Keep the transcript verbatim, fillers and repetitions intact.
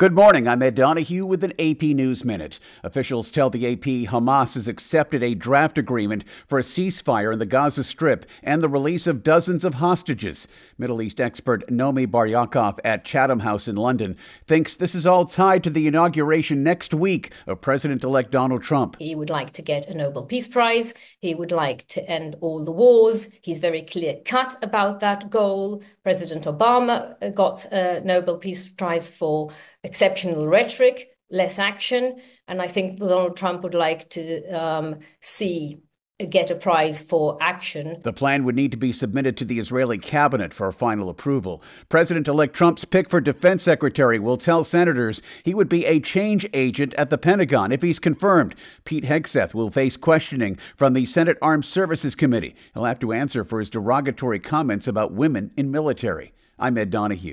Good morning. I'm Ed Donahue with an A P News Minute. Officials tell the A P Hamas has accepted a draft agreement for a ceasefire in the Gaza Strip and the release of dozens of hostages. Middle East expert Nomi Bar-Yaakov at Chatham House in London thinks this is all tied to the inauguration next week of President-elect Donald Trump. He would like to get a Nobel Peace Prize. He would like to end all the wars. He's very clear-cut about that goal. President Obama got a Nobel Peace Prize for exceptional rhetoric, less action. And I think Donald Trump would like to um, see get a prize for action. The plan would need to be submitted to the Israeli cabinet for final approval. President-elect Trump's pick for defense secretary will tell senators he would be a change agent at the Pentagon if he's confirmed. Pete Hegseth will face questioning from the Senate Armed Services Committee. He'll have to answer for his derogatory comments about women in military. I'm Ed Donahue.